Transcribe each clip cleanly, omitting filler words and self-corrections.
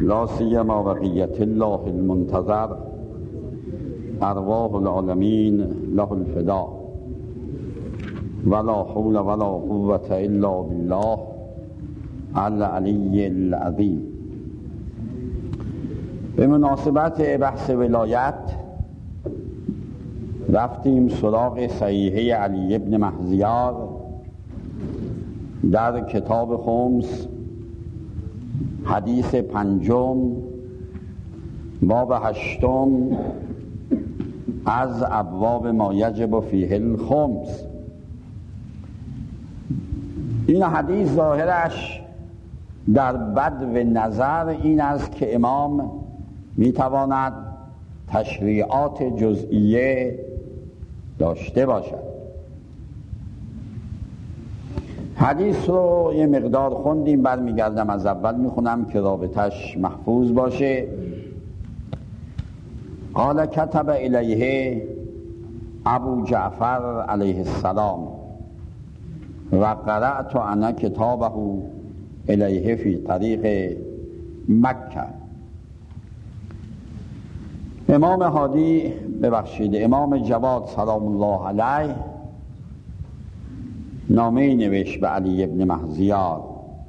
لا سیما بقیت الله المنتظر ارواح العالمین له الفداء ولا حول ولا قوة الا بالله العلی العظیم. به مناسبت بحث ولایت رفتیم سراغ صحیحه علی بن محضیار در کتاب خمس، حدیث 5، باب 8 از ابواب ما یجب فیه الخمس. این حدیث ظاهرش در بدو نظر این است که امام میتواند تشریعات جزئیه داشته باشد. حدیث رو یه مقدار خوندیم، برمیگردم از اول میخونم که رابطش محفوظ باشه. قال کتب الیه ابو جعفر علیه السلام و قرأت انا کتابه الیه فی طریق مکه. امام هادی امام جواد سلام الله علیه نامه نوشت به علی ابن محضیار.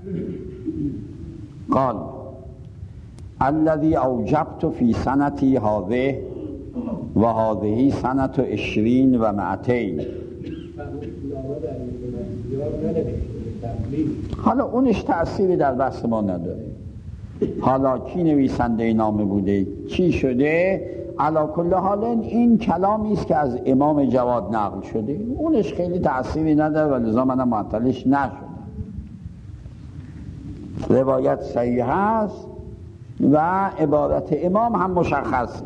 قال الذي اوجبت في سنتي هذه و هذه سنة 20 و 200. حالا اونش تأثیری در بحث ما نداره، حالا کی نویسنده نامه بوده، چی شده، علا کل حال این کلامی است که از امام جواد نقل شده، اونش خیلی تأثیری نداره و لذا منم معطلش نشدم. روایت صحیح است و عبارت امام هم مشخص.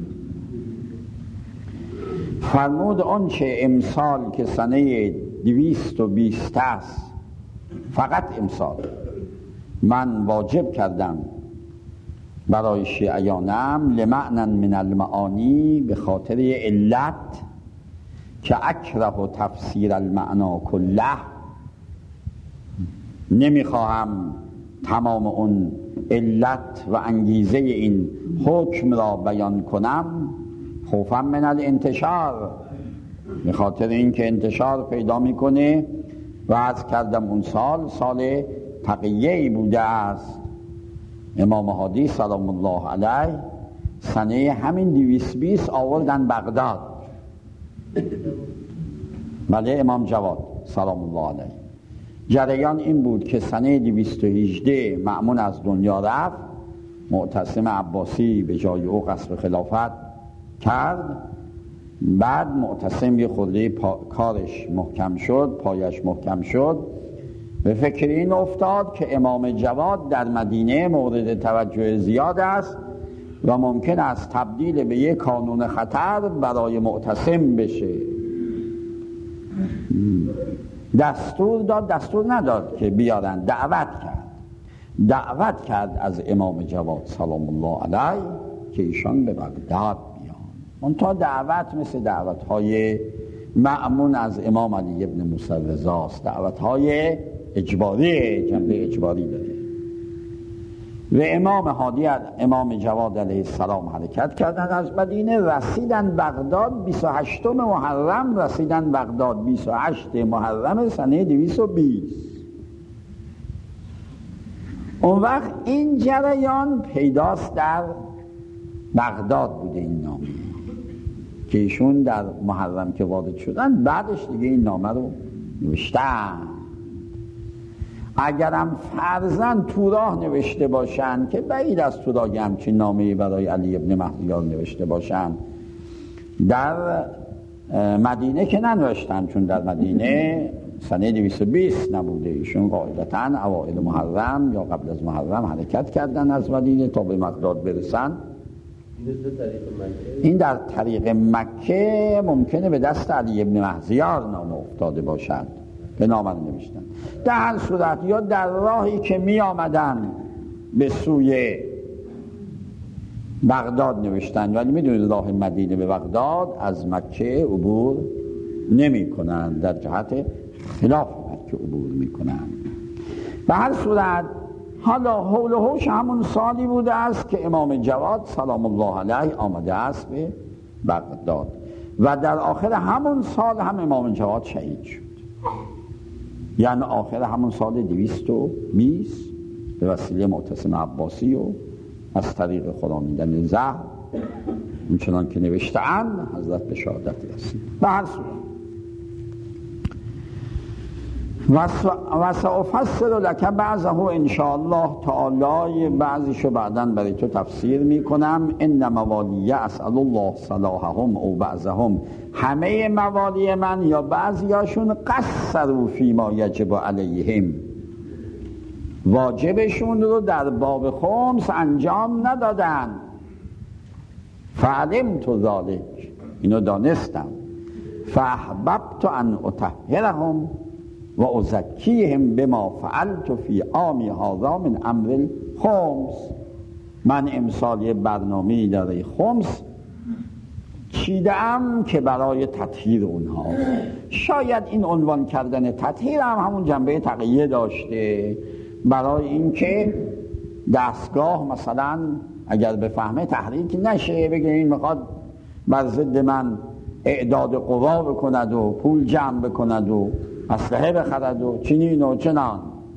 فرمود آنچه امسال که سنه 220 است، فقط امسال من واجب کردم برای شیعیانم لمعنن من المعانی، به خاطر علت که اکره تفسیر المعنا کله، نمیخواهم تمام اون علت و انگیزه این حکم را بیان کنم، خوفم من الانتشار، به خاطر اینکه انتشار پیدا میکنه. و عرض کردم اون سال تقیه‌ای بوده است. امام هادی سلام الله علیه سنه همین 220 آوردن بغداد. بله، امام جواد سلام الله علیه. جریان این بود که سنه 218 مأمون از دنیا رفت، معتصم عباسی به جای او قصر خلافت کرد. بعد معتصم یه خورده کارش محکم شد، پایش محکم شد، به فکر این افتاد که امام جواد در مدینه مورد توجه زیاد است و ممکن است تبدیل به یک کانون خطر برای معتصم بشه. دستور نداد که بیارن، دعوت کرد از امام جواد سلام الله علیه که ایشان به بغداد بیان. منتها دعوت مثل دعوت‌های مأمون از امام علی ابن موسی رضا است، دعوت‌های اجباری، جنبه اجباری داره. و امام هادی امام جواد علیه السلام حرکت کردن از مدینه، رسیدن بغداد 28 محرم، رسیدن بغداد 28 محرم سنه 220. اون وقت این جریان پیداست در بغداد بوده این نامه که ایشون در محرم که وارد شدن، بعدش دیگه این نامه رو نوشتن. اگرم فرضاً تو راه نوشته باشن، که بعید از تو راه همچین نامه‌ای برای علی ابن محضیار نوشته باشن، در مدینه که ننوشتن، چون در مدینه سنه 220 نبوده. ایشون قاعدتاً اوائل محرم یا قبل از محرم حرکت کردن از مدینه تا به بغداد برسن. این در طریق مکه ممکنه به دست علی ابن محضیار نامه افتاده باشد به نامه نوشتن. در هر صورت یا در راهی که می آمدن به سوی بغداد نوشتن، ولی می دونید راه مدینه به بغداد از مکه عبور نمی کنن، در جهت خلاف مکه عبور می کنن. به هر صورت حالا حول و حوش همون سالی بوده است که امام جواد سلام الله علیه آمده است به بغداد و در آخر همون سال هم امام جواد شهید شد. یعنی آخر همون سال 220 به وسیله معتصم عباسی و از طریق خرامیدن زهر اونچنان که نوشته‌اند حضرت به شهادت رسید. به هر صورت و سأفسر لک بعضه ان شاء الله تعالی، بعضیشو بعداً برای تو تفسیر میکنم. ان موالی اسأل الله صلاحهم او بعضهم، همه موالی من یا بعضیاشون قصروا فیما یجب علیهم، واجبشون رو در باب خمس انجام ندادن. فعلمت ذلک، اینو دانستم. فاحببت ان اطهرهم و ازکیهم بما فعلت فی عامی هذا من امر الخمس. من امسال یه برنامه‌ای داره خمس چیدم که برای تطهیر اونها. شاید این عنوان کردن تطهیر هم همون جنبه تقیه داشته، برای اینکه دستگاه مثلا اگر بفهمه تحریک نشه، بگه این میخواد بر ضد من اعداد قوا بکند و پول جمع بکند و اسلحه بخرد و چنین و چنان.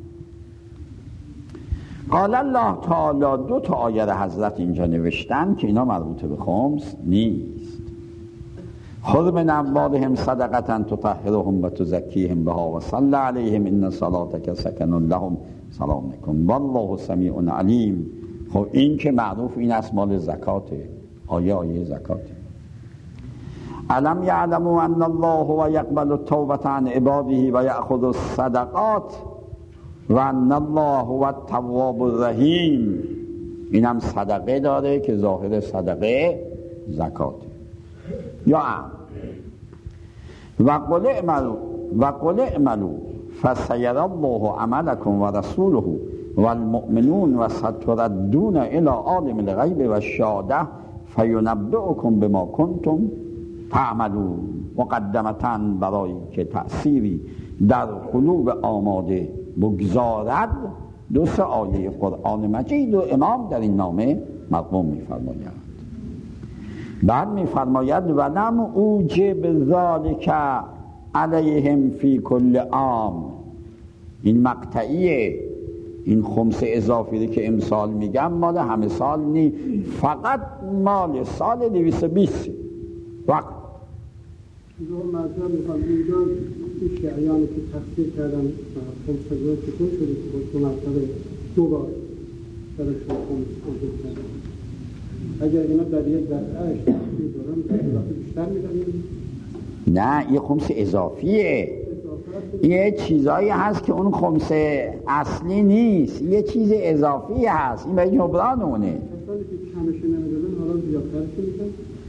قال الله تعالی، دو تا آیه حضرت اینجا نوشتن که اینا مربوط به خمس نیست. خذ من اموالهم صدقة تطهرهم و تزکیهم بها و صل علیهم ان صلاتک سکن لهم. سلام علیکم والله سمیع علیم. خب این که معروف این است مال زکاته، آیه زکاته. علم یعلموا ان الله هو یقبل التوبة عن عباده و یأخذ الصدقات و ان الله هو التواب الرحیم. اینم صدقه داره که ظاهر صدقه زکاته. یا و قل اعملوا فسيرى الله عملكم ورسوله والمؤمنون وستردون الى عالم الغیب والشهاده فینبئکم بما کنتم تعملون. مقدمتاً برای که تأثیری در قلوب آماده بگذارد، دو سه آیه قرآن مجید و امام در این نامه مقوم می‌فرماید. بعد می‌فرماید ولم اوجب ذلک علیهم فی کل عام. این مقطعیه، این خمس اضافی که امسال میگم مال همه سال نی، فقط مال سال 220 وقت. دو مطلب میخوام اینجا این شیعیانی که تفسیر کردن خمس رو چطور شده که دو مرتبه دو بار درشون خمس آنجا کردن. اگر اینا در یک دفعه تفسیر دارن بیشتر میدن؟ نه، این خمس اضافیه. یه چیزایی هست که اون خمس اصلی نیست، یه چیز اضافی هست، این به جبران اونه. کسانی که کمش نمیدادن حالا زیادترش میدن؟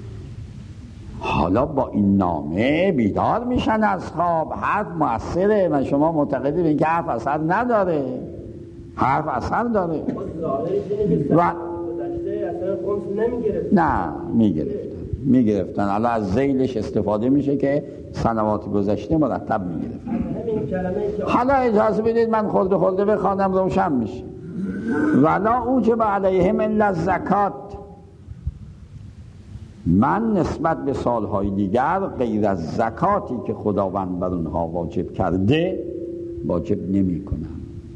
حالا با این نامه بیدار میشن از خواب. حرف مؤثره. من شما معتقدی به اینکه حرف اثر نداره؟ حرف اثر داره. و نه، میگرفتن. حالا از ذیلش استفاده میشه که سنوات گذشته مرتب میگرفتن. حالا اجازه بدید من خورده بخوانم روشن میشه. ولا اوجب علیهم الا الزکات. من نسبت به سالهای دیگر غیر از زکاتی که خداوند بر اونها واجب کرده واجب نمی کنم.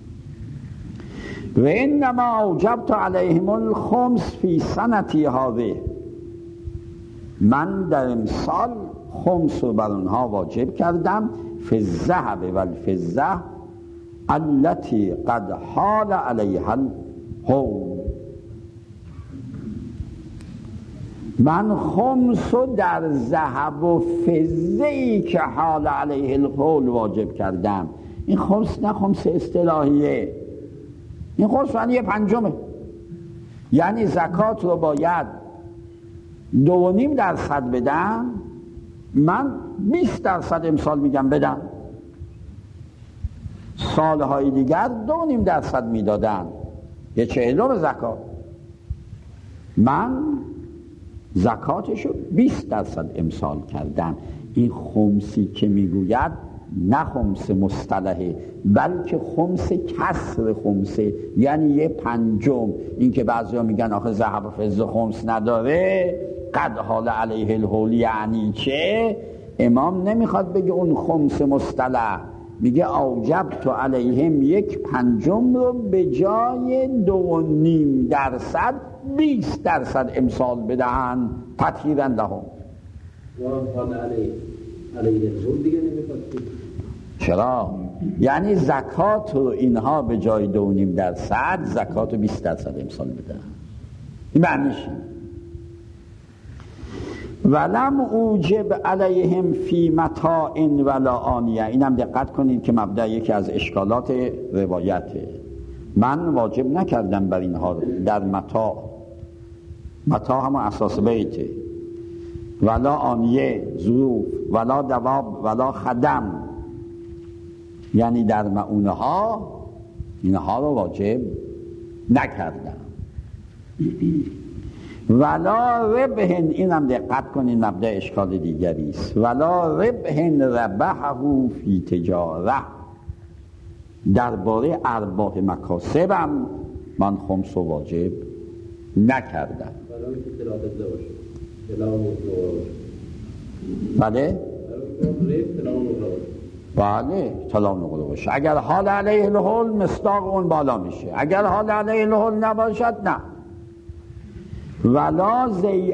و انما اوجبت علیهم الخمس فی سنتی هذه. من در امسال خمس رو بر اونها واجب کردم فی الذهب و الفضه التي قد حال علیها الحول. من خمس رو در ذهب و فضه‌ای که حال علیه الحول واجب کردم. این خمس نه خمس اصطلاحیه، این خمس یعنی 1/5. یعنی زکات رو باید 2.5% بدم، من 20% امسال میگم بدم. سالهای دیگر 2.5% میدادن، 1/40 زکات. من زکاتشو 20% امسال کردم. این خمسی که میگوید نه خمس مصطلحه، بلکه خمس کسر خمسه، یعنی 1/5. این که بعضیا میگن آخه ذهب و فضه خمس نداره، قد حال علیه الحول یعنی چه؟ امام نمیخواد بگه اون خمس مصطلح، میگه اوجبت علیهم 1/5 رو به جای 2.5% 20% امسال بدهن تطهیراً لهم. حال علیه الحول دیگه نمیخواد. چرا؟ یعنی زکات رو اینها به جای 2.5% زکات رو 20% امسال بدهن. این معنیش ولم اوجب علیهم فی متاع ولا آنیه. اینم دقت کنید که مبدأ یکی از اشکالات روایته. من واجب نکردم بر اینها در متاع هم اساس بیته، ولا آنیه ظروف، ولا دواب، ولا خدم، یعنی در معونه ها اینها رو واجب نکردم. ولا ربحن، اینم دقت کنین مبدأ اشکال دیگری است، ولا ربحن ربحه فی تجاره، درباره ارباح مکاسبم من خمس و واجب نکردم. بله؟ بله طلا نقره باشه. اگر حال علیه الحول مصداق اون بالا میشه، اگر حال علیه الحول نباشد نه. ولا زیعه،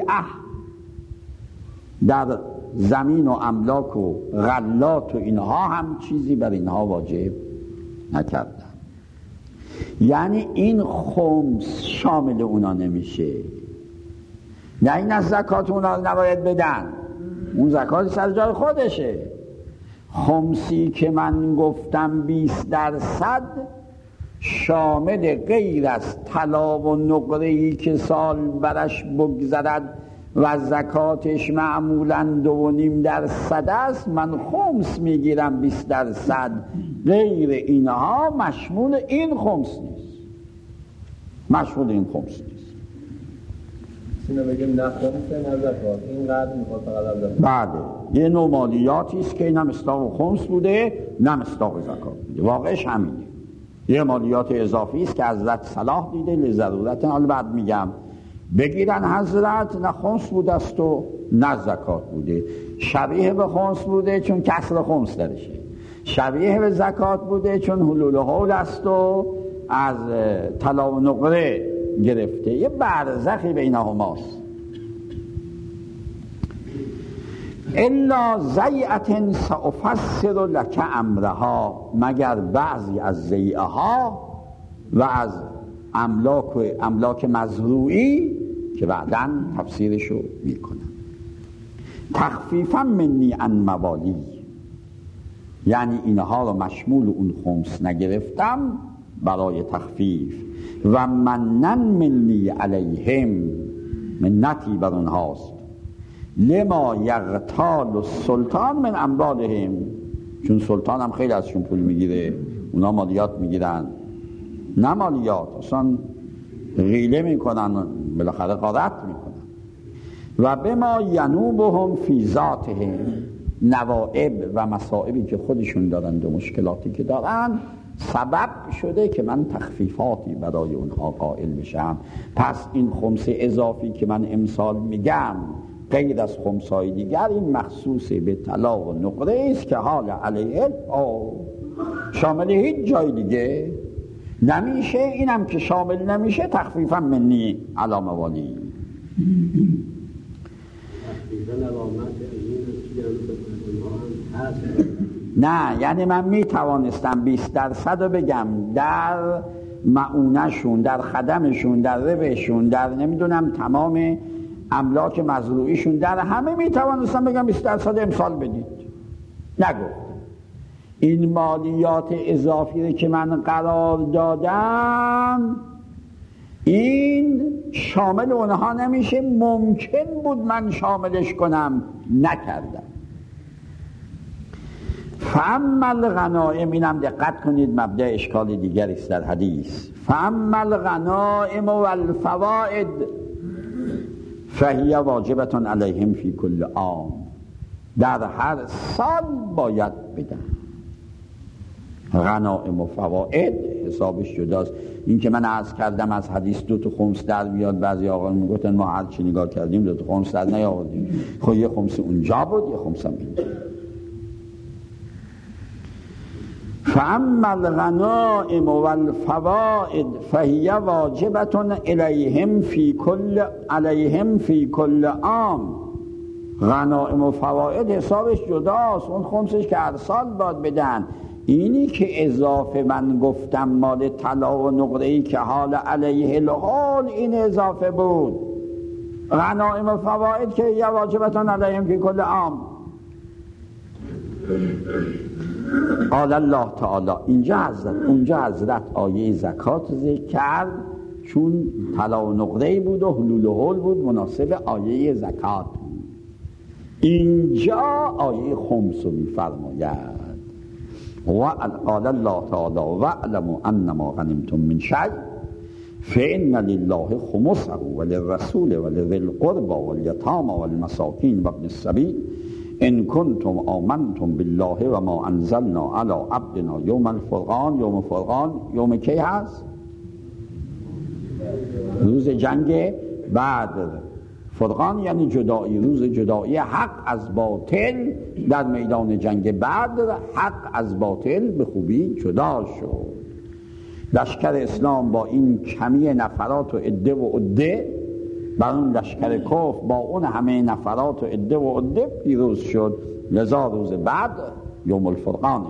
در زمین و املاک و غلات و اینها هم چیزی بر اینها واجب نکردن. یعنی این خمس شامل اونا نمیشه. نه این از زکات اونا نباید بدن، اون زکات سر جای خودشه. خمسی که من گفتم 20% شامل غیر از طلا و نقره‌ای که سال برش بگذرد و زکاتش معمولاً 2.5% است، من خمس میگیرم 20%. غیر اینها مشمول این خمس نیست، مشمول این خمس نیست. اینو بگیم نه خمسه نه زکات، این قدر میخواد فقط. بله یه نوع مالیاتی است که نه مصداق خمس بوده نه مصداق زکات بوده، واقعش همینه. یه مالیات اضافی است که حضرت صلاح دیده لضرورت. حالا بعد میگم بگیرن حضرت نه خمس بوده است و نه زکات بوده، شبیه به خمس بوده چون کسر خمس درشه، شبیه به زکات بوده چون حلول حول است و از طلا و نقره گرفته. یه برزخی بینهماست. الا زیعة سأفسر لك امرها، مگر بعضی از زیعه ها و از املاک مزروعی که بعداً تفسیرشو میکنم. تخفیفا منی عن موالی، یعنی اینها رو مشمول اون خمس نگرفتم برای تخفیف. و منن منی علیهم، منتی بر اونهاست. لما یغتال السلطان من اموالهم، چون سلطان هم خیلی ازشون پول میگیره، اونا مالیات میگیرن. نه مالیات، اصلا غیله میکنن، بالاخره غارت میکنن. و بما ینوبهم فی ذاتهم، نوائب و مصائبی که خودشون دارن و مشکلاتی که دارن سبب شده که من تخفیفاتی برای اونها قائل بشم. پس این خمس اضافی که من امسال میگم غیر از خمسای دیگر، این مخصوص به طلا و نقره است که حال علیه شامل هیچ جای دیگه نمیشه. اینم که شامل نمیشه تخفیفا منی علی موالی. نه یعنی من میتوانستم 20% رو بگم در معونهشون، در خدمشون، در ربشون، در نمیدونم تمام املاک مزروعیشون، در همه میتوانستم بگم 20% امسال بدید. نگفت. این مالیات اضافی که من قرار دادم این شامل اونها نمیشه. ممکن بود من شاملش کنم، نکردم. فاما الغنائم، اینم دقت کنید مبدأ اشکال دیگری است در حدیث. فاما الغنائم والفوائد فهی واجبة علیهم فی کل عام، در هر سال باید بدن. غنائم و فواید حسابش جداست. این که من عرض کردم از حدیث 2 خمس در بیاد، بعضی آقا میگفتن ما هر چی نگاه کردیم 2 خمس در نیاوردیم. خب یه خمس اونجا بود، یه خمس هم اینجا. فاما الغنائم والفوائد فهي واجبة عليهم في كل عام. غنائم و فواید حسابش جداست، اون خمسش که هر سال باید بدن. اینی که اضافه من گفتم مال طلا و نقره‌ای که حال علیه الحال این اضافه بود. غنائم و فواید که یا واجبتان علیهم فی کل عام. قال الله تعالی، اونجا حضرت آیه زکات ذکر کرد، چون طلا و نقره‌ای بود و حلول و حول بود، مناسب آیه زکات. اینجا آیه خمس رو می‌فرماید. قال الله تعالی واعلموا انما غنمتم من شیء فإن لله خمسه وللرسول ولذي القربى واليتامى والمساكين وابن السبيل ان كنتم آمنتم بالله وما انزلنا على عبدنا يوم الفرقان. یوم فرقان یوم کی هست؟ روز جنگ بدر. فرقان یعنی جدایی، روز جدایی حق از باطل در میدان جنگ بدر. حق از باطل به خوبی جدا شد. لشکر اسلام با این کمی نفرات و عده و عده بر اون لشکر کفر با اون همه نفرات و عده و عده پیروز شد. لذا روز بعد یوم الفرقانه.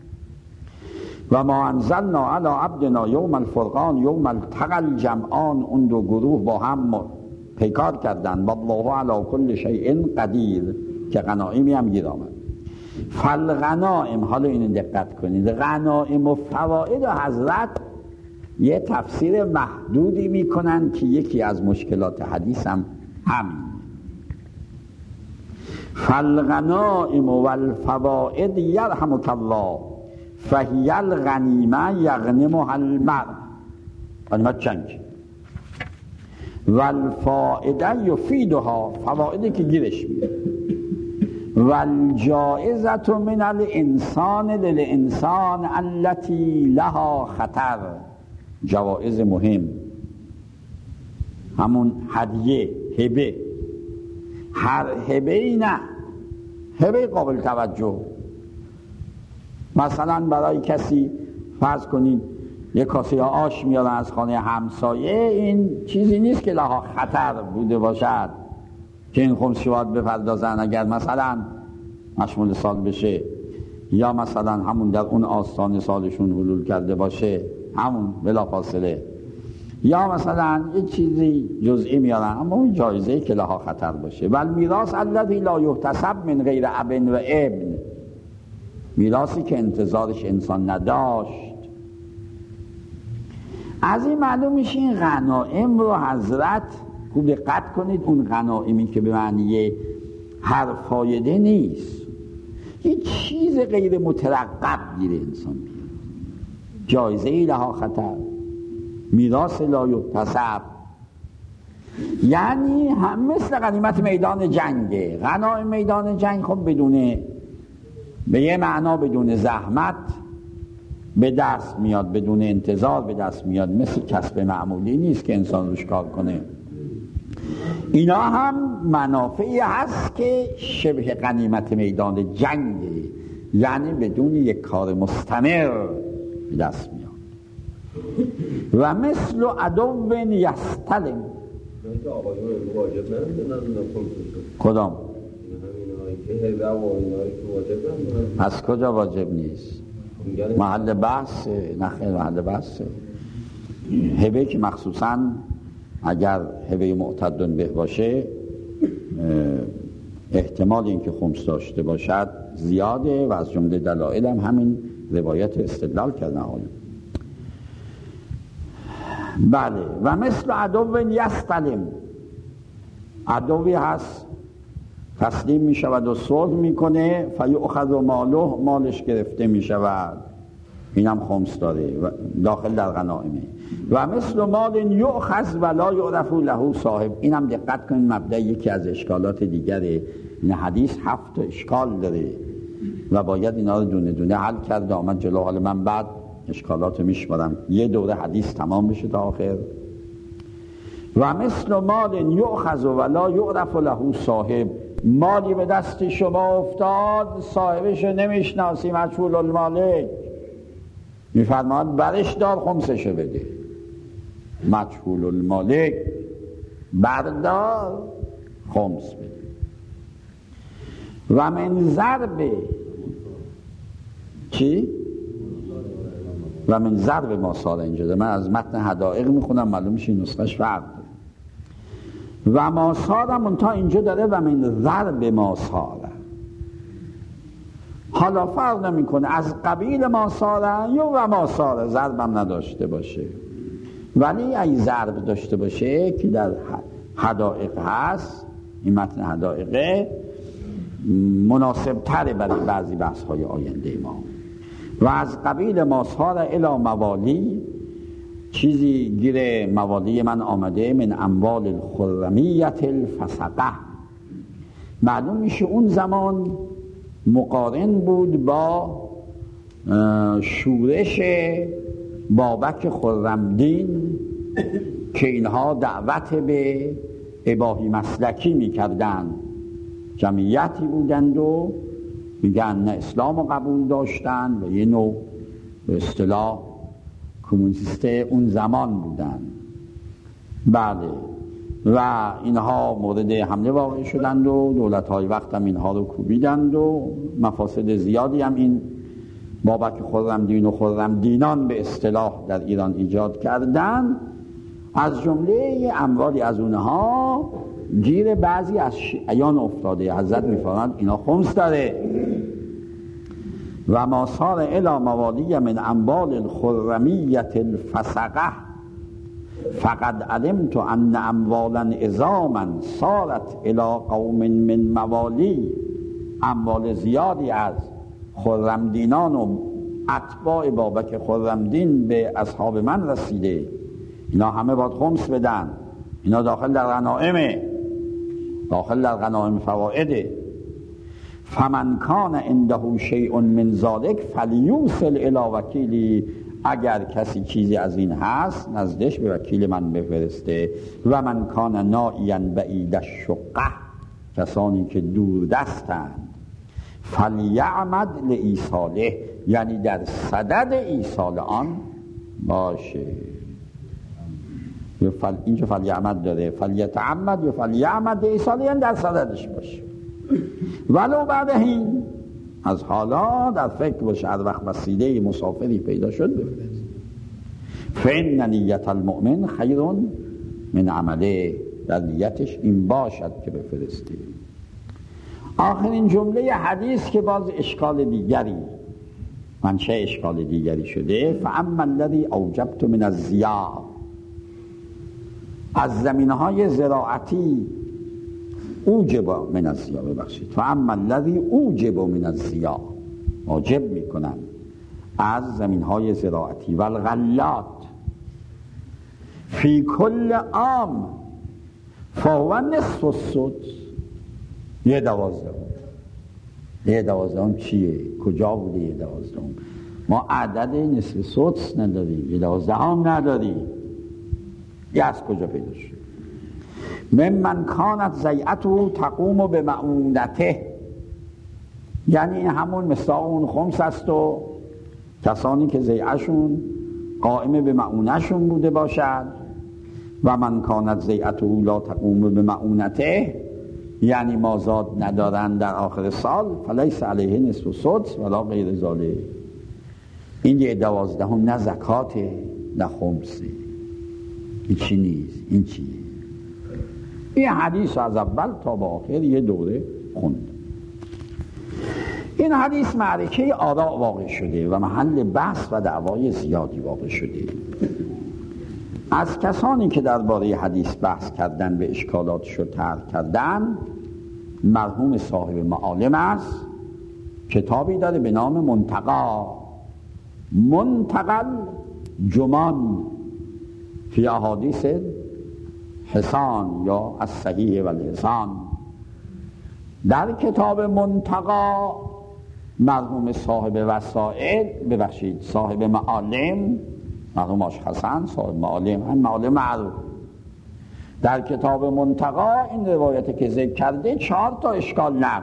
و ما انزلنا علی عبدنا یوم الفرقان یوم التقى الجمعان. اون دو گروه با هم پیکار کردن. والله علی کل شیء قدیر، که غنائمی هم گیر آمد. فالغنائم، حالا اینو دقت کنید، غنائم و فواید حضرت یه تفسیر محدودی میکنن که یکی از مشکلات حدیث هم همین. فالغنائم والفواید یرحمک الله فهی الغنیمه یغنمها المرء. غنیمت جنگ. والفائده یفیدها، فوائدی که گیرش میره. والجائزه من الانسان للانسان التي لها خطر. جوائز مهم، همون هدیه، هبه. هر هبه‌ای نه، هبه قابل توجه. مثلا برای کسی فرض کنید یک کاسه آش میارن از خانه همسایه، این چیزی نیست که لها خطر بوده باشد که این خمسی باید بپردازن اگر مثلا مشمول سال بشه، یا مثلا همون در اون آستان سالشون حلول کرده باشه، همون بلا فاصله، یا مثلا یه چیزی جزئی میارن اما اون جایزه‌ای که لها خطر باشه. ولی میراث الذی لا یحتسب من غیر اب و ابن، میراثی که انتظارش انسان نداشت. از این معلوم میشه این غنائم رو حضرت خوب دقت کنید، اون غنائمی که به معنی هر فایده نیست، یه چیز غیر مترقب گیره انسان بیاره، جایزه‌ای لها خطر، میراث لا یحتسب. یعنی هم مثل غنیمت میدان جنگه. غنایم میدان جنگ خب بدونه، به یه معنا بدون زحمت به دست میاد، بدون انتظار به دست میاد، مثل کسب معمولی نیست که انسان روش کار کنه. اینا هم منافعی هست که شبه غنیمت میدان جنگه، یعنی بدون یک کار مستمر به دست میاد. و مثل عدو یستلم. کدام؟ از کجا واجب نیست؟ محل بحث؟ نه خیلی محل بحث. هبه که مخصوصا اگر هبه معتدن به باشه احتمال اینکه خمس داشته باشد زیاده و از جمله دلایل هم همین روایت استدلال کردن. بله. و مثل عدو یستلم، عدوی هست تسلیم می شود و صلح می کنه، فیؤخذ ماله، مالش گرفته می شود، این هم خمس داره داخل در غنائمه. و مثل مال یؤخذ ولا یعرف له صاحب، این هم دقت کنید مبدأ یکی از اشکالات دیگره. این حدیث 7 اشکال داره. و باید اینا رو دونه دونه حل کرد. آمد جلو. حال من بعد اشکالات رو میشمارم، یه دوره حدیث تمام بشه تا آخر. و مثل مال یؤخذ ولا یعرف له صاحب، مالی به دست شما افتاد صاحبش رو نمیشناسی، مجهول المالک، میفرماد برش دار خمسشو بده. مجهول المالک بردار خمس بده. و من ضرب چی؟ و من ضرب ما سال اینجا ده. من از متن حدائق میخونم، معلوم میشه این نسخش فرق ده. و ما سالمون تا اینجا داره و من ضرب ما ساله. حالا فرق نمیکنه از قبیل ما ساله یا و ما ساله، ضربم نداشته باشه، ولی اگه ضرب داشته باشه که در حدائق هست، این متن حدائقه مناسب تره برای بعضی بحث های آینده ما. و از قبیل ماسار الی موالی، چیزی گیر موالی من آمده، من اموال الخرمیت الفسقه. معلوم میشه اون زمان مقارن بود با شورش بابک خرمدین که اینها دعوت به اباحی مسلکی میکردن. جمعیتی بودند و میگن نه اسلام رو قبول داشتن و یه نوع به اصطلاح کمونیست اون زمان بودن. بله، و اینها مورد حمله واقع شدند و دولت‌های وقت هم اینها رو کوبیدند و مفاسد زیادی هم این بابک خرمدین و خرمدینان به اصطلاح در ایران ایجاد کردند. از جمله اموالی از اونها گیر بعضی از شیعیان افتاده. حضرت میفرمایند اینا خمس داره. و ما صار الی موالی من اموال الخرمیت الفسقه فقد علمت ان اموالا عظاما صارت الی قوم من موالی. اموال زیادی از خرمدینان و اتباع بابک خرمدین به اصحاب من رسیده، اینا همه باید خمس بدن، اینا داخل در غنائمه، داخل در غنائم فوائده. فمن کان عنده شیء من ذلک فلیوصل الی وکیلی، اگر کسی چیزی از این هست نزدش به وکیل من بفرسته. و من کان نائیا بعید الشقه، کسانی که دور دستند، فلیعمد لایصاله، یعنی در صدد ایصال آن باشه. اینجا فلیعمد داره، فلیتعمد یا فلیعمد لایصاله، یعنی در صددش باشه. ولو بعد این، از حالا در فکر باشه، از وقت وسیله مسافری پیدا شد بفرست. فإن نیت المؤمن خیر من عمله، در نیتش این باشد که بفرسته. آخرین جمله حدیث که باز اشکال دیگری، منشأ اشکال دیگری شده. فاما الذی اوجبت من الزیاء، از زمینهای زراعتی اوجب من الزیاء، ببخشید، فاما الذی اوجب من الزیاء، واجب میکنن از زمینهای زراعتی. و الغلات فی کل عام فهو نصف السدس. یه دوازدهم چیه؟ کجا بوده یه دوازدهم؟ ما عدد نصف سدس نداریم، یه دوازدهم نداریم. یه از کجا پیدا شد؟ ممن کانت زیعته تقوم به معونته، یعنی همون مثلا اون خمس است و کسانی که زیعشون قائم به معونشون بوده باشد. و من کانت زیعته لا تقوم به معونته، یعنی مازاد ندارن در آخر سال، فلیس علیه نصف سدس ولا غیر ذالک. این یه دوازدهم نه زکاته نه خمسه، این چی نیست. این چیه؟ این حدیث از اول تا به آخر یه دوره خوند. این حدیث معرکه آراء واقع شده و محل بحث و دعوای زیادی واقع شده. از کسانی که درباره حدیث بحث کردن، به اشکالاتش رو طرح کردن، مرحوم صاحب معالم است. کتابی داره به نام منتقل جمان فی احادیث حسان یا الصحیح و الحسان. در کتاب منتقا مرحوم صاحب وسائل، ببخشید صاحب معالم، مرحوم آش حسن صاحب معالم، هم معالم معروف، در کتاب منتقا این روایتی که ذکر کرده 4 تا اشکال نقل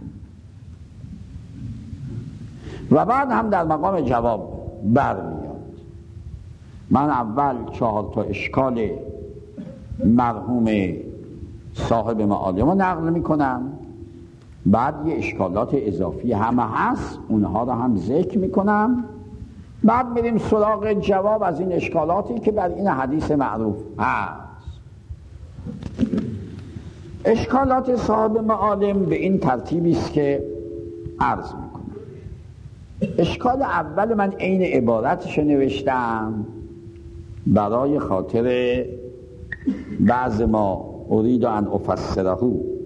و بعد هم در مقام جواب برمیاد. من اول 4 تا اشکال مرحوم صاحب معالم رو نقل میکنم، بعد یه اشکالات اضافی همه هست اونها رو هم ذکر میکنم، بعد میریم سراغ جواب از این اشکالاتی که بر این حدیث معروف هست. اشکالات صاحب معالم به این ترتیبی است که عرض میکنم. اشکال اول من عین عبارتش نوشتم برای خاطر بعض ما اريد ان افسره،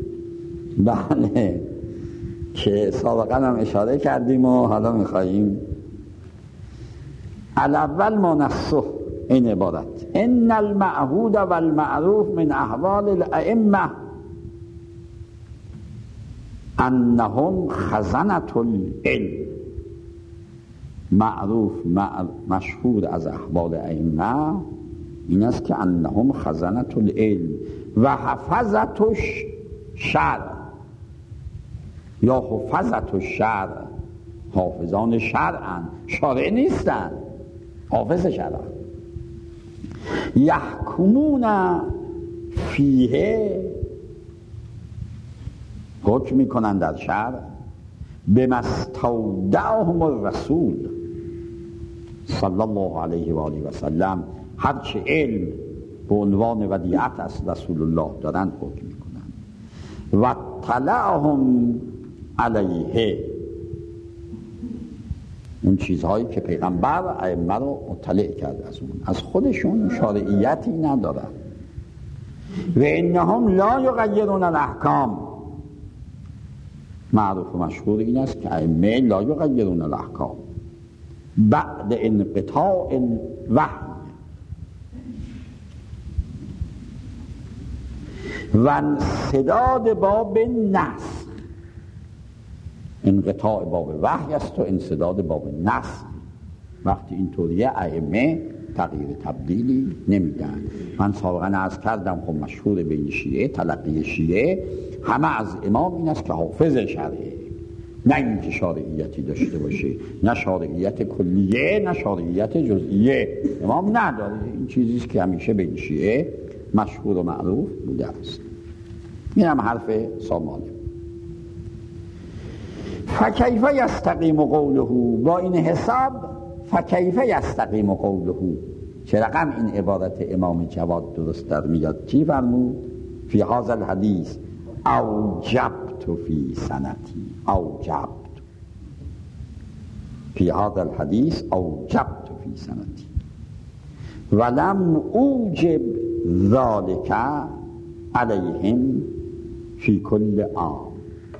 بله، که سابقا هم اشاره کردیم و حالا میخواییم. الاول ما نصه این عبارت: ان المعهود والمعروف من احوال الائمه انهم خزنة العلم. معروف مشهور از احوال ائمه این است که انهم خزنة العلم و حفظة الشرع، یا حفظة الشرع، حافظان شرعن، شارع نیستن، حافظ شرع. یحکمون فیه، حکم میکنن در شرع، بما استودعهم الرسول صلی الله علیه و آله و سلم، هرچه علم به عنوان ودیعت از رسول الله دارن حکم میکنن. و طلعهم علیه، اون چیزهایی که پیغمبر ائمه رو مطلع کرد از خودشون شرعیتی ندارن. و انهم لا یغیرون الاحکام، معروف و مشهور این است که ائمه لا یغیرون الاحکام بعد انقطاع الوحی و انسداد باب نسخ. انقطاع باب وحی است و انسداد باب نسخ. وقتی اینطوریه ائمه تغییر تبدیلی نمیدن. من سابقا عرض کردم خب مشهور بین شیعه، تلقی شیعه همه از امام این است که حافظ شرعه، نه اینکه شارعیتی داشته باشه، نه شارعیت کلیه نه شارعیت جزئیه، امام نداره. این چیزیست که همیشه بین شیعه مشهور و معروف بوده است. این هم حرف سامانه. فکیف یستقیم قوله، با این حساب فکیف یستقیم قوله، چه رقم این عبارت امام جواد درست در میاد؟ چی فرمود؟ فی هذا الحدیث اوجبت فی سنتی، اوجبت فی هذا الحدیث اوجبت فی سنتی ولم اوجب ذالک علیهم فی کل عام.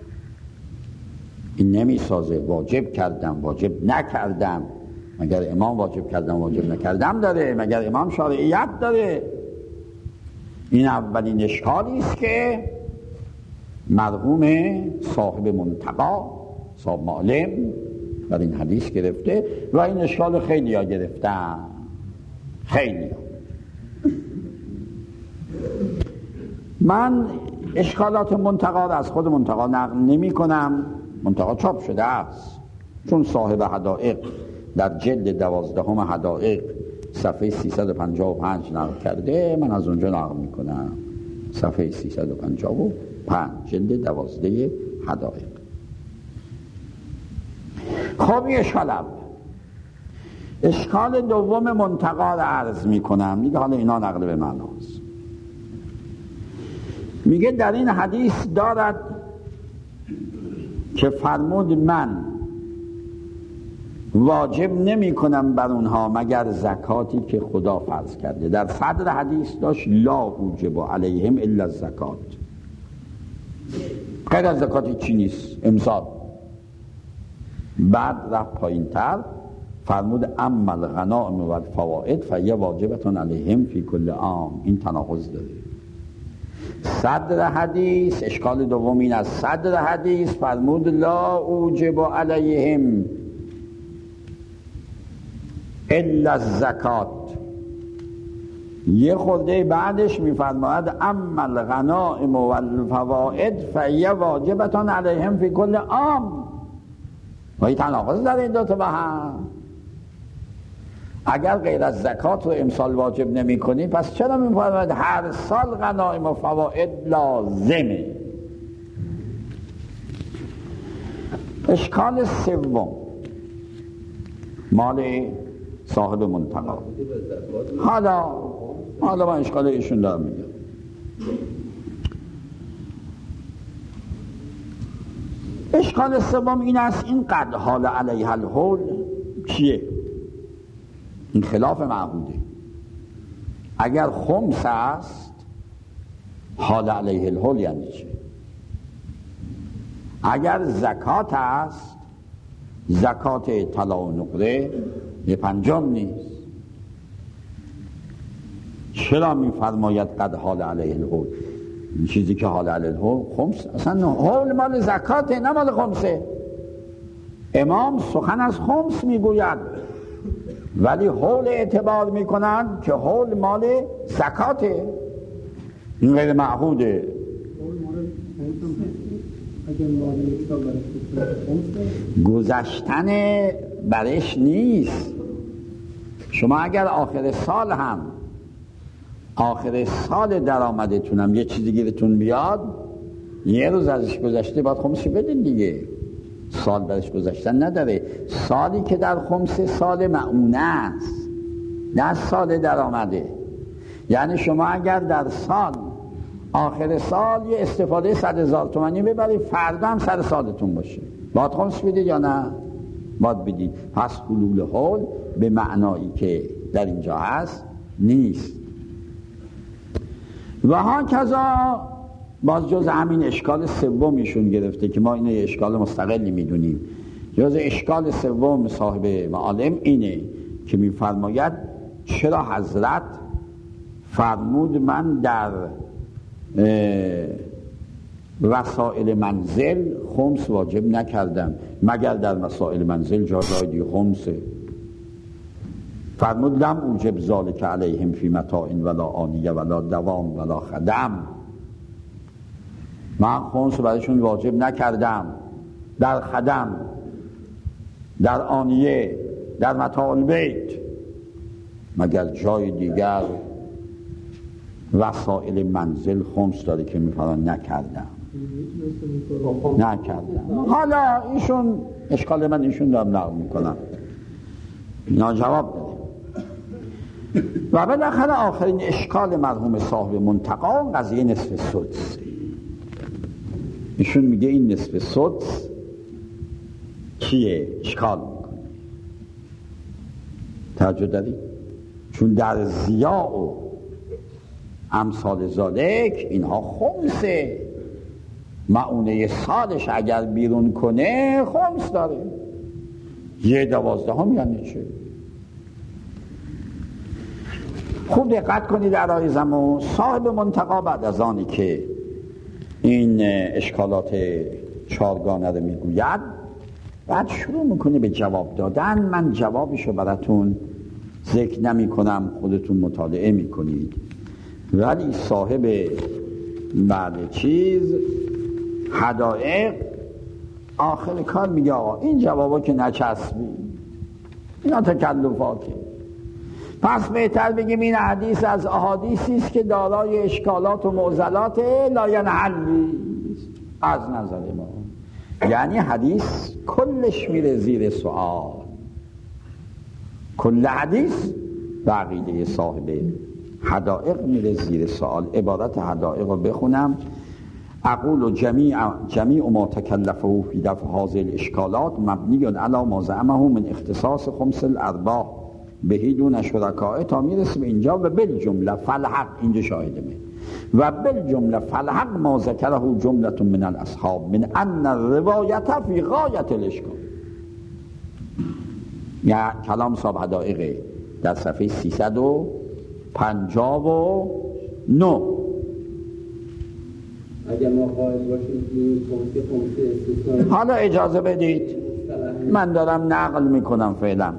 این نمی سازه واجب کردم واجب نکردم، مگر امام واجب کردم واجب نکردم داره؟ مگر امام شرعیت داره؟ این اولین اشکالی است که مرحوم صاحب منتقا صاحب معلم در این حدیث گرفته و این اشکال خیلی ها گرفتن، خیلی ها. من اشکالات منتقا را از خود منتقا نقل نمی کنم، منتقا چاپ شده است، چون صاحب حدائق در جلد 12 حدائق صفحه 355 نقل کرده، من از اونجا نقل می کنم. صفحه 355 جلد 12 حدائق. خب این اشکال اول. اشکال دوم منتقا را عرض می کنم دیگه، حالا اینا نقل به معناست. میگه در این حدیث دارد که فرمود من واجب نمی کنم بر اونها مگر زکاتی که خدا فرض کرده. در صدر حدیث داشت لا اوجب علیهم الا الزکات، غیر از زکاتی چی نیست، امسال. بعد رفت پایین تر فرمود اما الغنائم والفوائد فهی واجبتون علیهم فی کل عام. این تناقض داره. صدر حدیث، اشکال دوم این از صدر حدیث فرمود لا اوجب علیهم الا الزکات. یه خورده بعدش میفرماید اما الغنائم و الفوائد فهی واجبتان علیهم فی کل عام. و این تناقض در این دوتا با هم. اگر غیر از زکات رو امسال واجب نمی کنی پس چرا میفرماید هر سال غنائم و فوائد لازمه؟ اشکال سوم مال صاحب منتقا. حالا من اشکال ایشون دارم میگم. اشکال سوم این است این قد حال علیه الحول چیه؟ این خلاف معهوده. اگر خمس است حال علیه الحول یعنی چه؟ اگر زکات است زکات طلا و نقره یه پنجم نیست. چرا میفرماید قد حال علیه الحول؟ این چیزی که حال علیه الحول خمس، اصلا حول مال زکاته نه مال خمسه. امام سخن از خمس میگوید ولی حول اعتبار میکنن که حول مال زکاته. این غیر معهوده. گذشتن برش نیست. شما اگر آخر سال هم آخر سال درآمدتونم یه چیزی گیرتون بیاد یه روز ازش گذشته باید خمسی بدین دیگه. سال برش گذشتن نداره. سالی که در خمس سال معونه است نه سال درآمده. یعنی شما اگر در سال آخر سال یه استفاده 100,000 تومانی ببرید فردا هم سر سالتون باشه باید خمس بدید یا نه؟ باید بدید. پس حلول حول به معنایی که در اینجا هست نیست. و ها کذا باز جز همین اشکال سومیشون گرفته که ما اینو اشکال مستقلی میدونیم. جز اشکال سوم صاحب معالم اینه که میفرماید چرا حضرت فرمود من در وسائل منزل خمس واجب نکردم مگر در مسائل منزل جای دیگه خمسه. فرمود لم اوجب ذالک علیهم فی متاع ولا آنیه ولا دوام ولا خدم. من خمس برایشون واجب نکردم در خدم، در آنیه، در متاع البیت مگر جای دیگر. وسائل منزل خمس داره که میفرمان نکردم. حالا ایشون اشکال من ایشون دارم نقل میکنم اینا جواب بده. و بالاخره آخرین اشکال مرحوم صاحب منتقا قضیه نصف سدس. ایشون میگه این نصف سدس چیه؟ اشکال میکنه. توجه دارید؟ چون در ضیاع و امثال ذالک اینها خمسه. معونه سالش اگر بیرون کنه خمس داره. 1/12 یعنی چه؟ خوب دقت کنید عرایزم و صاحب منتقا بعد از آنی که این اشکالات چارگانه رو میگوید بعد شروع میکنه به جواب دادن. من جوابشو براتون ذکر نمی کنم، خودتون مطالعه میکنید. ولی صاحب بعد چیز حدائق آخر کار میگه آقا این جوابا که نچسبی، اینا تکلفاته. پس بهتر بگیم این حدیث از احادیثی است که دارای اشکالات و معضلات لا ینحلی از نظر ما. یعنی حدیث کلش میره زیر سوال. کل حدیث به عقیده صاحب حدائق میره زیر سوال. عبارت حدائق رو بخونم. اقول جمیع ما تکلفه فی دفع هذه الاشکالات مبنی علی ما زعمه من اختصاص خمس الارباح بهی دون شرکائه تا میرسه به اینجا. و بالجمله فالحق اینجا شاهدمه. و بالجمله فالحق ما ذکره جمله من الاصحاب من ان الروایت فی غایت الاشکال. یا کلام صاحب حدائق در صفحه 359. اگر ما قائل باشیم این خمسه استثنایی، حالا اجازه بدید من دارم نقل میکنم فعلا.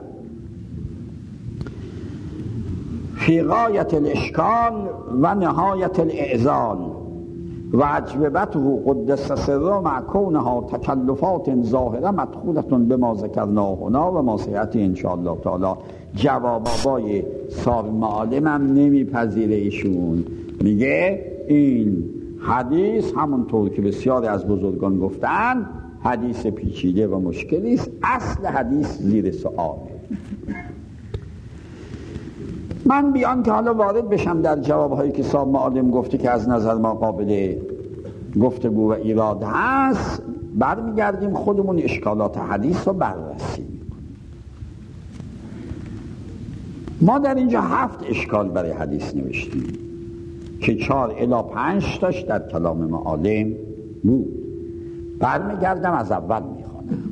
فی غایت الاشکال و نهایت الاعزال و اجوبته قدس سره مع کونها تکلفات ظاهره مدخولتون به ما ذکرنا هنا و ما سیأتی انشاءالله تعالی. جوابای صاحب معالم هم نمیپذیره ایشون، میگه این حدیث همونطور که بسیاری از بزرگان گفتن حدیث پیچیده و مشکلی است، اصل حدیث زیر سؤال. من بیان که حالا وارد بشم در جوابهایی که صاحب معالم گفته که از نظر ما قابل گفتگو و ایراد هست، برمیگردیم خودمون اشکالات حدیث رو بررسی میکنیم. ما در اینجا 7 اشکال برای حدیث نوشتیم که 4 الی 5 تاش در کلام معالم بود. برمیگردم از اول میخوانم.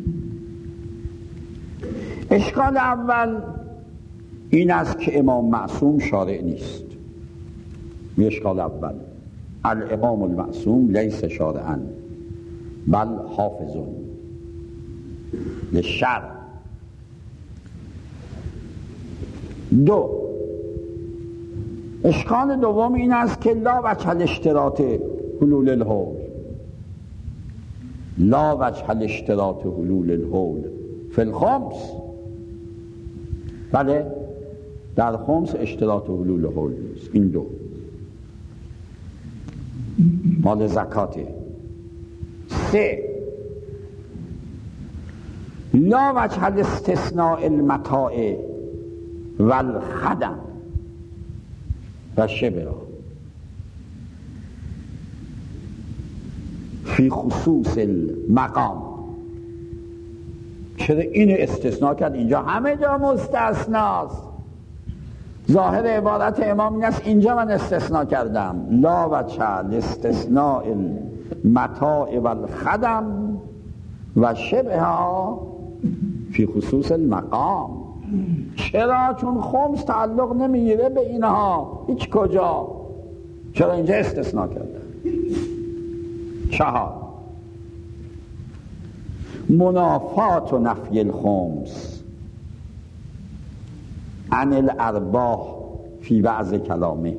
اشکال اول این است که امام معصوم شارع نیست. اشکال اول الامام المعصوم لیس شارعا بل حافظون للشرع. 2 اشکال دوم این است که لا وجه الاشتراط حلول الحول، لا وجه الاشتراط حلول الحول فی الخمس. بله در خمس اشتراط حلول حول نیست. این 2 مال زکاته. 3 لا وجه الاستثناء المتاع والخدم و شبه فی خصوص المقام. چرا این استثناء کرد؟ اینجا همه جا مستثناست. ظاهر عبارت امام این است اینجا من استثناء کردم. لا وجه الاستثناء المتاع والخدم و شبه فی خصوص المقام. چرا؟ چون خمس تعلق نمیگیره به اینها هیچ کجا، چرا اینجا استثناء کردن؟ 4 منافات و نفی الخمس عن الارباح فی بعض کلامه.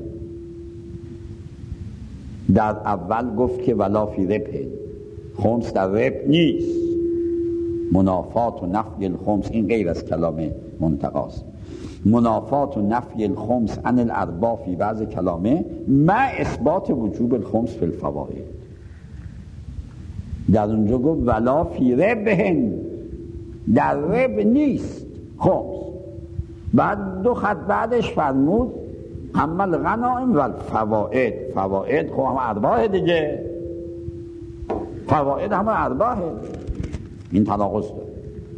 در اول گفت که ولا فی ربح، خمس در ربح نیست. منافات و نفی الخمس این غیر از کلام منتقاست. منافات و نفی الخمس عن الارباح فی بعض کلامه مع اثبات وجوب الخمس فی الفواید. در اونجا گفت ولا فی ربح، در ربح نیست خمس. بعد 2 خط بعدش فرمود اما الغنائم و الفوائد. فوائد خب هم ارباح دیگه، فوائد هم ارباحه. این تناقض داره.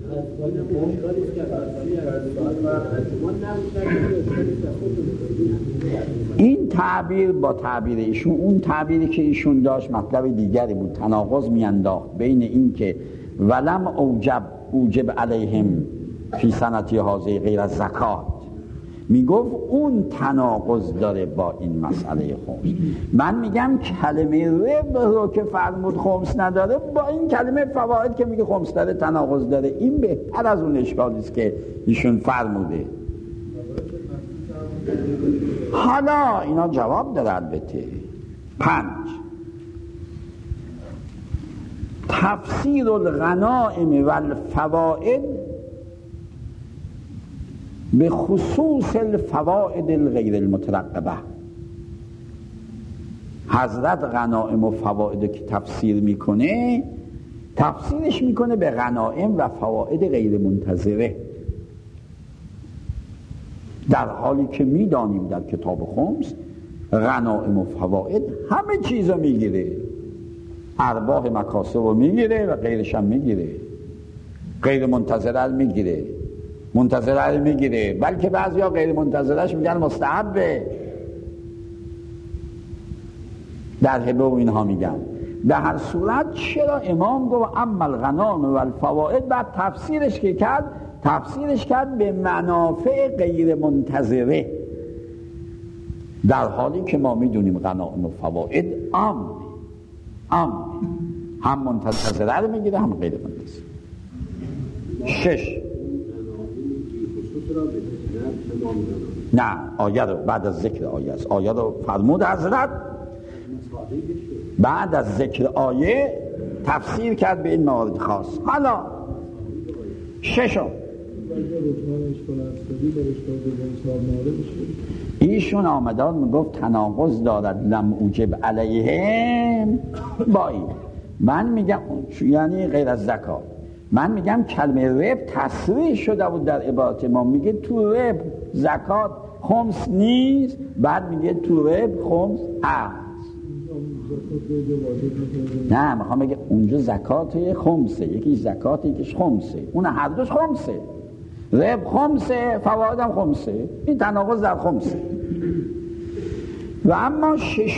این تعبیر با تعبیر ایشون، اون تعبیری که ایشون داشت مطلب دیگری بود. تناقض میانداخت بین این که ولم اوجب علیهم فی سنتی هذه غیر از زکات، میگفت اون تناقض داره با این مسئله خمس. من میگم کلمه ربح رو که فرمود خمس نداره با این کلمه فواید که میگه خمس داره تناقض داره. این بهتر از اون اشکالی است که ایشون فرموده. حالا اینا جواب داره البته. 5 تفسیر الغنائم و الفوائد به خصوص الفوائد الغیر المترقبه. حضرت غنائم و فوائد که تفسیر میکنه، تفسیرش میکنه به غنائم و فوائد غیر منتظره، در حالی که میدانیم در کتاب خمس غنائم و فوائد همه چیز رو میگیره، ارباح مکاسب رو میگیره و غیرش هم میگیره، غیر منتظره رو میگیره، منتظره رو میگیره، بلکه بعضی ها غیر منتظرهش میگن مستحبه، در هبه و اینها میگن. به هر صورت چرا امام گفت اما الغنائم و الفوائد، بعد تفسیرش کرد به منافع غیر منتظره، در حالی که ما میدونیم غنائم و فوائد عامه. هم منتظره رو میگیره هم غیر منتظره. 6 نه آیه رو بعد از ذکر آیه است. آیه رو فرمود حضرت بعد از ذکر آیه تفسیر کرد به این موارد خاص. حالا 6 ایشون آمدان میگفت تناقض دارد لم اوجب علیهم با این. من میگم یعنی غیر از زکات. من میگم کلمه رب تصریح شده بود در عبارت ما. میگه تو رب زکات خمس نیست، بعد میگه تو رب خمس هست. نه میخوام بگه اونجا زکات خمسه، یکی زکات یکیش خمسه، اون هر دوش خمسه. رب خمسه، فواید هم خمسه. این تناقض در خمسه. و اما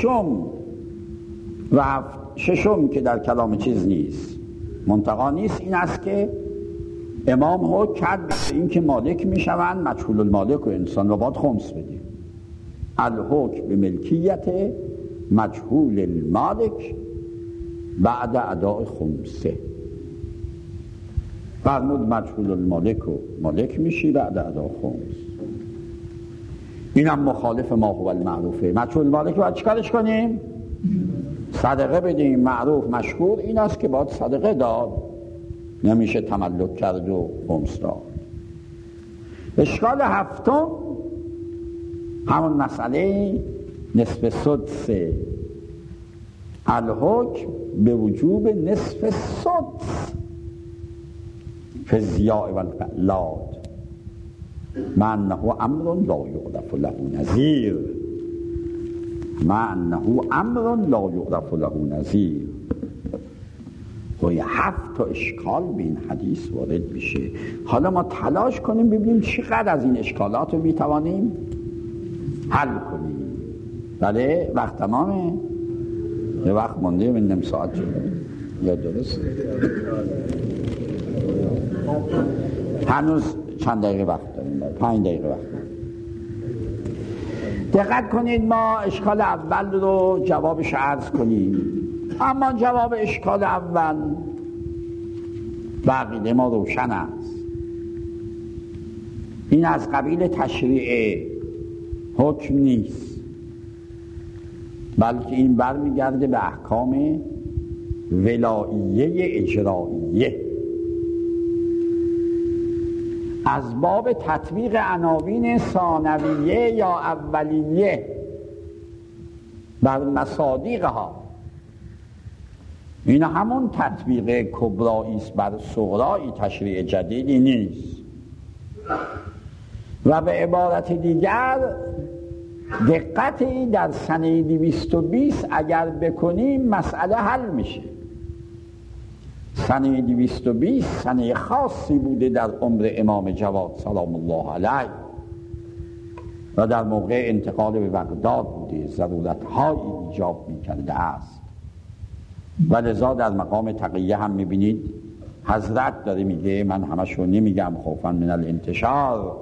ششم که در کلام چیز نیست، منتقا نیست، این است که امام حکم کرد به این که مالک میشوند مجهول المالک و انسان رو باید خمس بدیم. الحکم به ملکیت مجهول المالک بعد اداء خمسه. فرمود مجهول المالک و مالک میشی بعد اداء خمس. اینم مخالف ما هو المعروفه. مجهول المالک باید چیکارش کنیم؟ صدقه بدیم. معروف مشکور این است که باید صدقه داد، نمیشه تملک کرد و خمس داد. اشکال هفتم همون مسئله نصف سدسه. الحکم به وجوب نصف سدس فی الضیاع و الفعلات مع انه امر لا یعرف له نظیر. مع انه امر لا یعرف له نظیر. و 7 تا اشکال به این حدیث وارد میشه. حالا ما تلاش کنیم ببینیم چقدر از این اشکالات رو میتوانیم حل کنیم. بله وقت تمامه؟ یه وقت مونده من نیم ساعت شده یا درست؟ هنوز چند دقیقه وقت داریم، 5 دقیقه وقت داریم. دقت کنید ما اشکال اول رو جوابش عرض کنیم. اما جواب اشکال اول بقیده ما روشن است. این از قبیل تشریع حکم نیست، بلکه این برمیگرده به احکام ولاییه اجراییه از باب تطبیق عناوین ثانویه یا اولیه بر مصادیقها. این همون تطبیق کبرایی است بر صغرایی، تشریع جدیدی نیست. و به عبارت دیگر دقتی در سنه 220 اگر بکنیم مسئله حل میشه. سنه 220 سنه خاصی بوده در عمر امام جواد سلام الله علیه و در موقع انتقال به بغداد بوده، ضرورت‌هایی ایجاب می‌کرده است. و لذا در مقام تقیه هم می‌بینید حضرت داره میگه، من همشو نمیگم خوفا من الانتشار.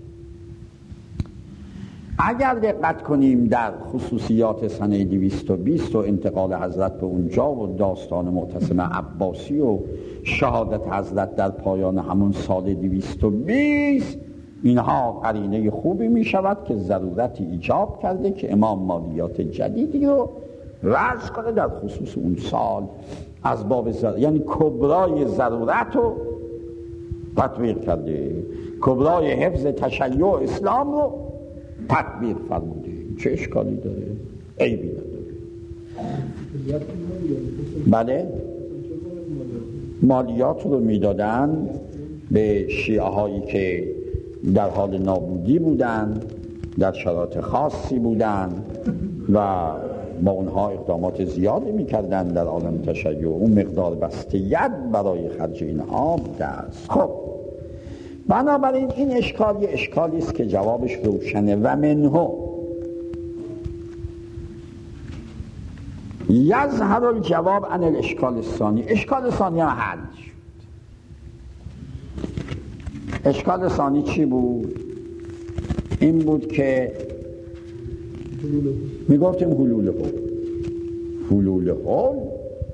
اگر دقت کنیم در خصوصیات سنه 220 و انتقال حضرت به اونجا و داستان معتصم عباسی و شهادت حضرت در پایان همون سال 220، اینها قرینه خوبی می شود که ضرورتی ایجاب کرده که امام مالیات جدیدی رو وضع کنه در خصوص اون سال از باب یعنی کبرای ضرورت رو تطبیق کرده، کبرای حفظ تشیع اسلام رو تطبیق فرموده. چه اشکالی داره؟ عیبی نداره. بله مالیات رو میدادن به شیعه هایی که در حال نابودی بودن، در شرایط خاصی بودن و با اونها اقدامات زیادی میکردن در عالم تشیع. اون مقدار بستیت برای خرج اینها بوده است. خب بنابراین این اشکال یه اشکالی است که جوابش روشنه. و منه یظهر الجواب عن الاشکال الثانی. اشکال ثانی هم حل شد. اشکال ثانی چی بود؟ این بود که میگفتیم حلول حول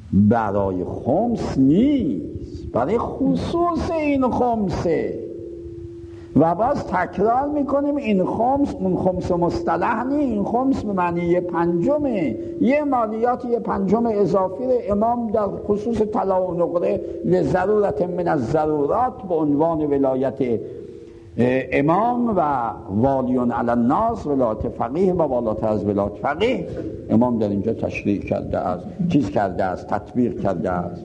برای خمس نیست، برای خصوص این خمسه. و باز تکرار میکنیم این خمس اون خمس مصطلح نیست، این خمس به معنی 1/5 یه مالیات 1/5 اضافی امام در خصوص طلا و نقره لضرورت من الضرورات به عنوان ولایت امام و والیون علی الناس، ولایت فقیه و بالاتر از ولایت فقیه امام در اینجا تشریع کرده است، چیز کرده است، تطبیق کرده است.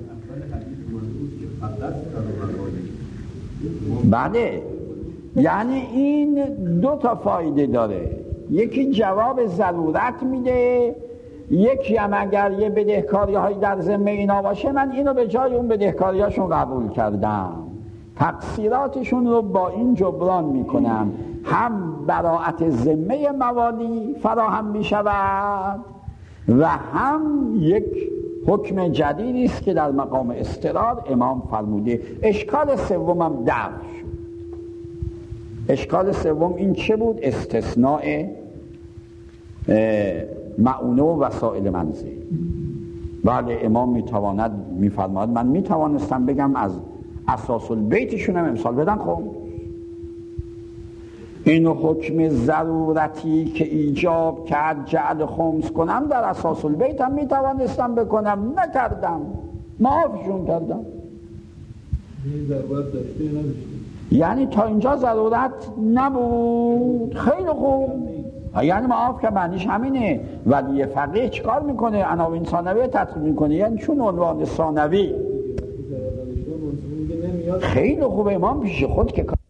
بله، یعنی این 2 تا فایده داره. یکی جواب ضرورت میده، یکی هم اگر یه بدهکاری هایی در ذمه اینا باشه من اینو به جای اون بدهکاری هاشون قبول کردم، تقصیراتشون رو با این جبران میکنم، هم براءت ذمه موالی فراهم میشود و هم یک حکم جدیدی است که در مقام اضطرار امام فرموده. اشکال سومم دفع شد. اشکال سوم این چه بود؟ استثناء معونه و وسائل منزل. بله، امام میفرماید من میتوانستم بگم از اساس البیتشون هم امثال بدن. خب این حکم ضرورتی که ایجاب کرد جعل خمس کنم در اساس البیت هم میتوانستم بکنم، نکردم، معافشون کردم. ضرورت داشته یا نداشته؟ یعنی تا اینجا ضرورت نبود. خیلی خوب، یعنی معاف که معنیش همینه. ولی فقیه چیکار میکنه؟ عناوین ثانویه تطبیق میکنه. یعنی چون عنوان ثانوی خیلی خوب امام پیش خود که